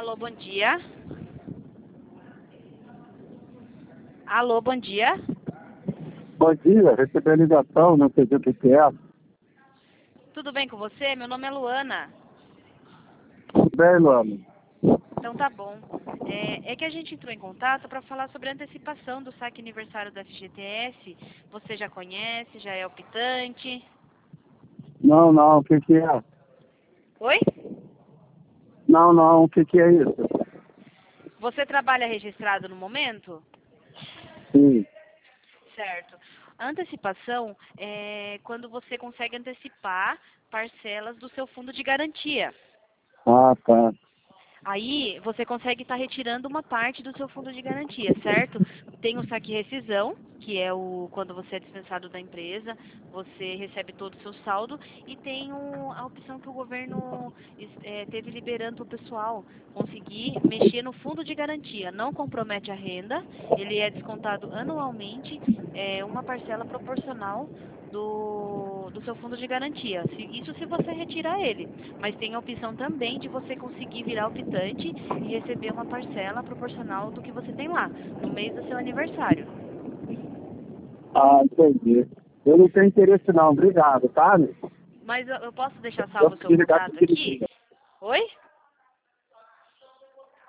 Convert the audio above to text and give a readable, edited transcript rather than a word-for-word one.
Alô, bom dia. Alô, bom dia. Bom dia, recebi a ligação, não sei o que é. Tudo bem com você? Meu nome é Luana. Tudo bem, Luana? Então tá bom. É que a gente entrou em contato para falar sobre a antecipação do saque aniversário da FGTS. Você já conhece, já é optante? Não, o que é? Oi? Não, o que é isso? Você trabalha registrado no momento? Sim. Certo. A antecipação é quando você consegue antecipar parcelas do seu fundo de garantia. Ah, tá. Aí você consegue estar retirando uma parte do seu fundo de garantia, certo? Tem o saque rescisão, que é quando você é dispensado da empresa, você recebe todo o seu saldo, e tem a opção que o governo teve liberando para o pessoal conseguir mexer no fundo de garantia. Não compromete a renda, ele é descontado anualmente, uma parcela proporcional do seu fundo de garantia. Isso se você retirar ele. Mas tem a opção também de você conseguir virar optante e receber uma parcela proporcional do que você tem lá, no mês do seu aniversário. Ah, entendi. Eu não tenho interesse não, obrigado, tá? Mas eu posso deixar Eu salvo o seu fiquei ligado contato com aquele aqui? dia. Oi?